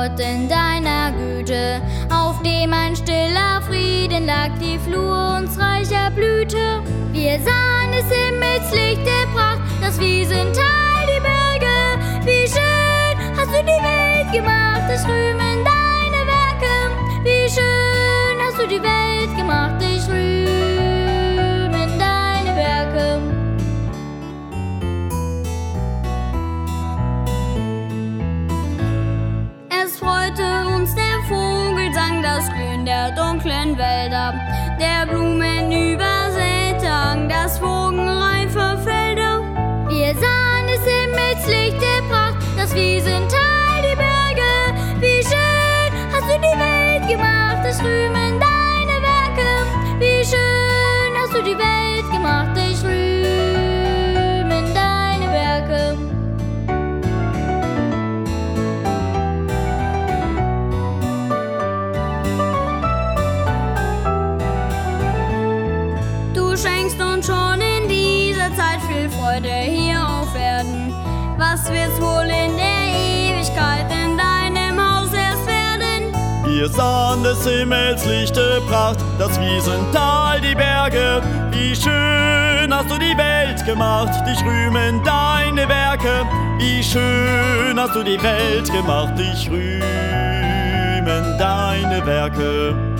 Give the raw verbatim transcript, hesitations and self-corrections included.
Gott, in deiner Güte, auf dem ein stiller Frieden lag, die Flur uns reicher blühte. Wir sahen des Himmels lichte Pracht, das Wiesental, die Berge. Wie schön hast du die Welt gemacht, es rühmen deine Werke. Wie schön hast du die Welt gemacht, ich rühmen deine Werke. Es freute uns der Vogelsang, das Grün der dunklen Wälder, der Blumen übersätang, das wogenreife Felder. Wir sahen des Himmels lichte Pracht, das Wiesental, die Berge. Wie schön hast du die Welt gemacht, es rühmen deine Werke. Wie schön hast du die Welt gemacht, ich rühmen deine Werke. Du schenkst uns schon in dieser Zeit viel Freude hier auf Erden. Was wird's wohl in der Ewigkeit in deinem Haus erst werden? Wir sahen des Himmels lichte Pracht, das Wiesental, die Berge. Wie schön hast du die Welt gemacht, dich rühmen deine Werke. Wie schön hast du die Welt gemacht, dich rühmen deine Werke.